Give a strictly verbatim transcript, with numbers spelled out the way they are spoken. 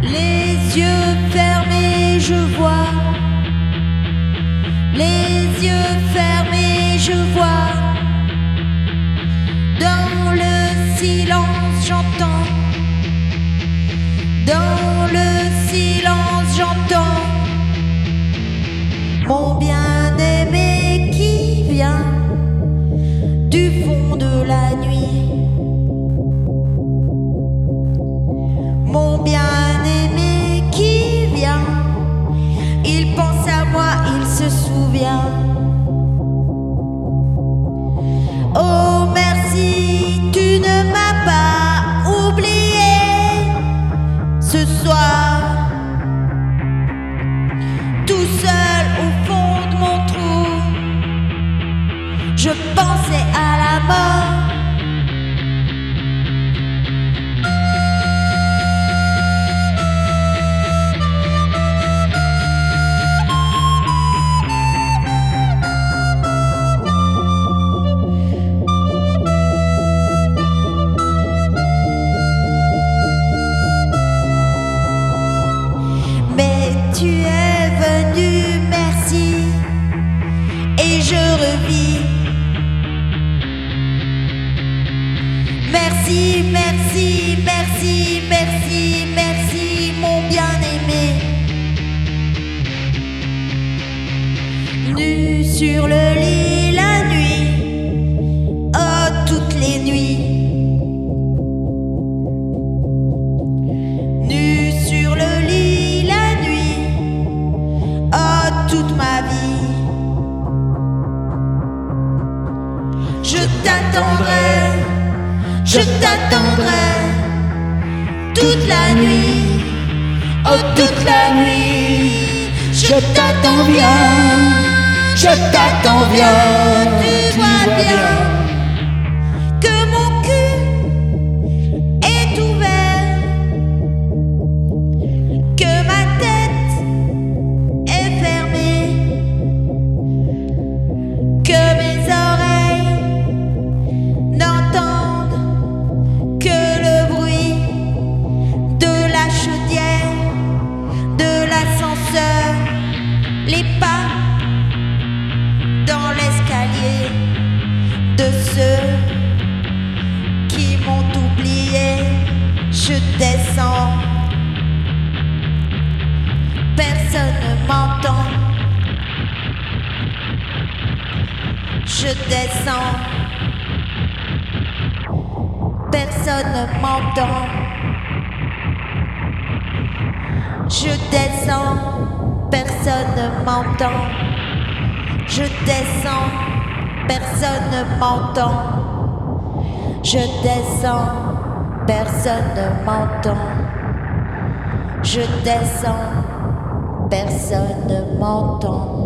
Les yeux fermés, je vois. Les yeux fermés, je vois. Dans le silence, j'entends. Dans le silence, j'entends mon bien-aimé qui vient du fond de la nuit. Mon bien-aimé qui vient, il pense à moi, il se souvient. Oh merci, tu ne m'as pas oublié ce soir. Tout seul au fond de mon trou, je pensais à la mort. Tu es venu, merci, et je revis. Merci, merci, merci, merci, merci, mon bien-aimé. Nu sur le lit la nuit, oh toutes les nuits. Nu sur le lit toute ma vie, je t'attendrai, je t'attendrai toute la nuit, oh toute la nuit, je t'attends bien, je t'attends bien, tu vois bien que mon cul est ouvert, que ma tête que mes oreilles n'entendent que le bruit de la chaudière, de l'ascenseur, les pas dans l'escalier de ceux qui m'ont oublié. Je descends, personne ne m'entend. Je descends, personne ne m'entend. Je descends, personne ne m'entend. Je descends, personne ne m'entend. Je descends, personne ne m'entend. Je descends, personne ne m'entend.